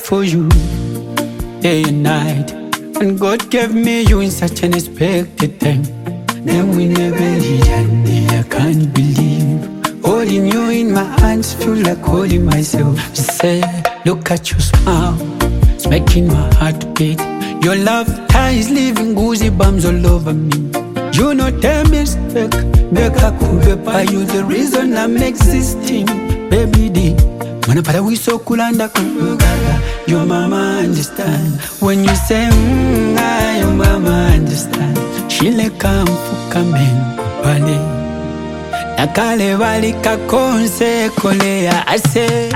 for you day and night, and God gave me you in such an unexpected time. Then we never did, and I can't believe holding you in my hands feel like holding myself. Say, look at your smile, it's making my heart beat. Your love ties leaving goosebumps all over me. You know the mistake, make I could by you the reason I'm existing. Baby D, when I we so cool and I could your mama understand. When you say, your mama understand. She like come for coming, kupale. Nakale wali kakonse kolea. I say,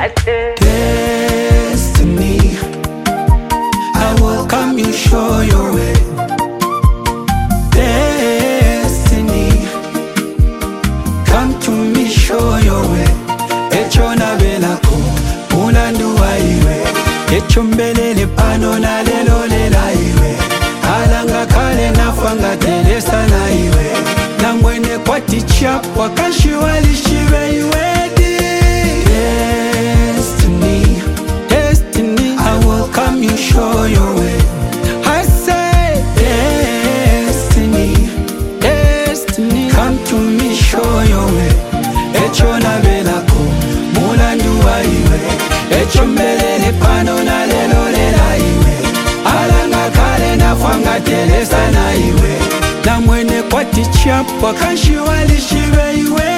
destiny, I will come you show your way. Destiny, come to me show your way. Echona belako, unanduwa iwe. Echombelele pano na lelo lela iwe. Alanga kale nafanga telesa na iwe. Na mwene kwa ticha kwa kanshi walishiwe iwe. Destiny, destiny, I will come you show your way. I say destiny, destiny, come to me show your way. Echona belako, mulanduwa iwe. Echombelele pano na lelo lela iwe. Alanga kale nafanga telesa na iwe. Na mwene kwa ticha kwa kanshi walishiwe iwe.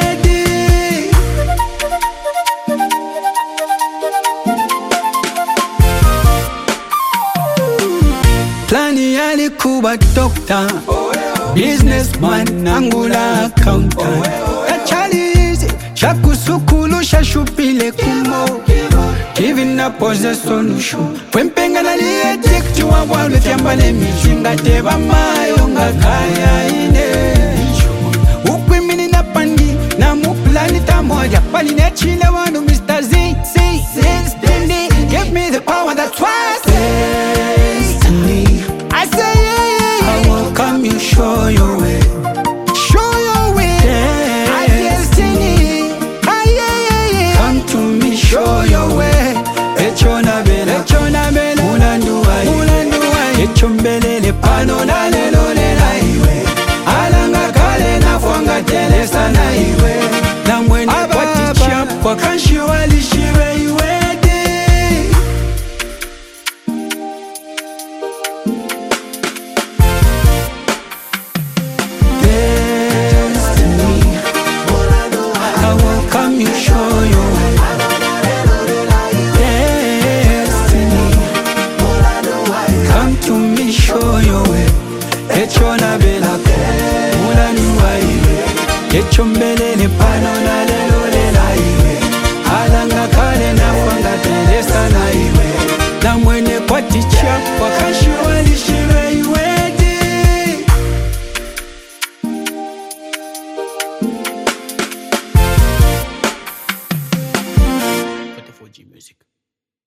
Plani alikuwa doctor, businessman, angula accountant. Kachalizi, shakusukulu, shashupile kumo. Giving up was the solution. Wempenga na liye jekti wa walu fiambale mishinga teba mayonga kaya ine. Ukwimini na pandi, na muplani tamoja. Pali ne chile wanu Mr. Z. Since then they gave me the power, that's why I say I say I will come you show your way. Show your way. Destiny, come to me show your way. Echona bele, unanduwa iwe. Echombelele pano na lelo lela iwe. Alanga kale nafanga telesa na iwe. Na mwene kwa ticha kwa kanshi wali